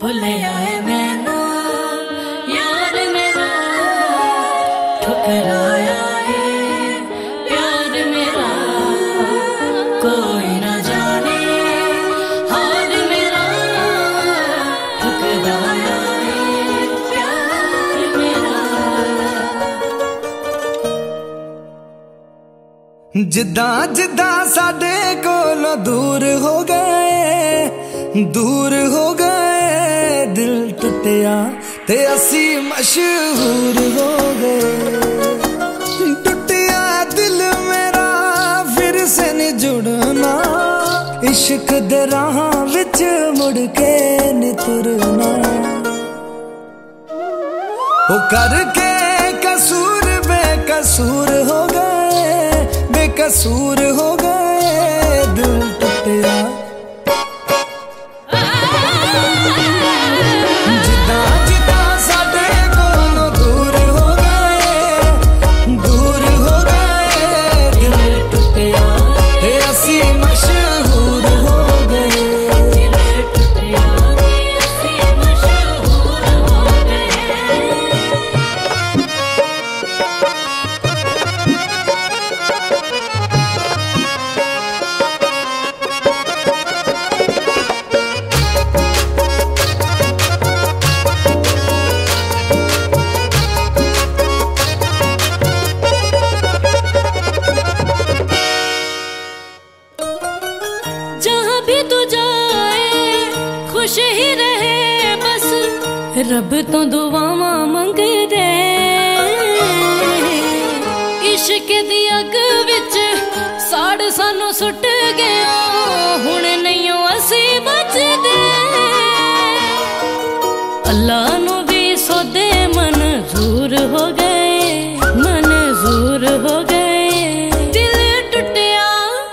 भुलिया है मैनू यार मेरा, ठुकराया है प्यार मेरा, कोई ना जाने हाल मेरा, ठुकराया है प्यार मेरा। जिद्दां जिद्दां साडे कोलों दूर हो गए, दिल टुटिया ते असी मशहूर हो गए। टुटिया दिल मेरा फिर से नहीं जुड़ना, इश्क दे राहां विच मुड़ के नहीं तुरना। वो करके कसूर बेकसूर हो गए, बेकसूर हो गए, दिल टुटिया। खुश ही रहे बस रब तो दुआवां मंगदे, इश्क दी अग विच साड़ सानू सुट गया, हुण नहीं असी बचदे। अल्लाह नू भी सौदे मंजूर हो गए, मंजूर हो गए, दिल टुटिया।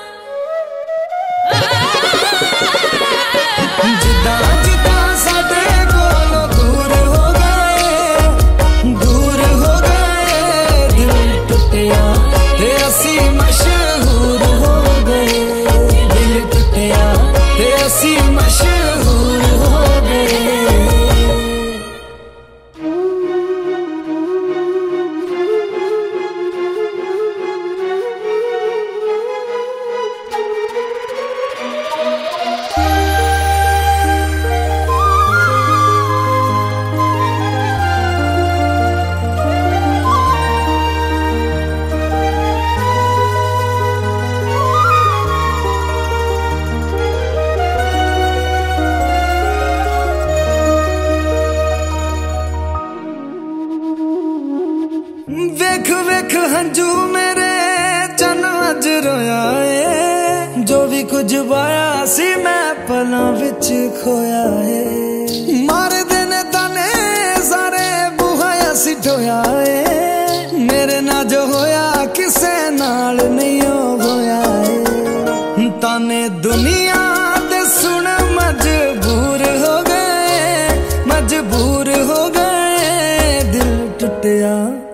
वेख वेख हंजू मेरे चन अज रोया है, जो भी कुछ पाया सी मैं पलां विच खोया है। मार देने ताने सारे बूहा असी ठोया है, मेरे ना जो होया किसे नाल नहीं होया है। ताने दुनिया दे सुन मजबूर हो गए, मजबूर हो गए, दिल टुटिया।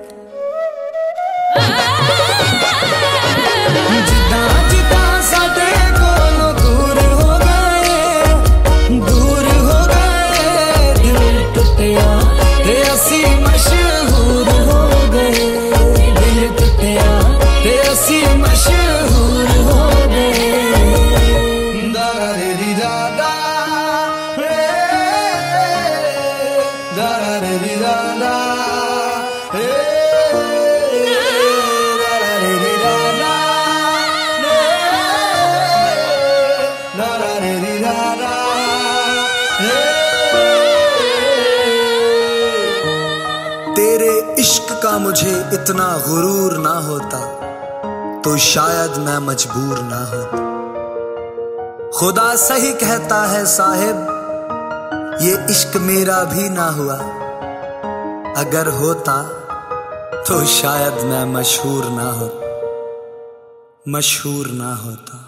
तेरे इश्क का मुझे इतना गुरूर ना होता, तो शायद मैं मजबूर ना होता। खुदा सही कहता है साहिब, ये इश्क मेरा भी ना हुआ, अगर होता तो शायद मैं मशहूर ना होता।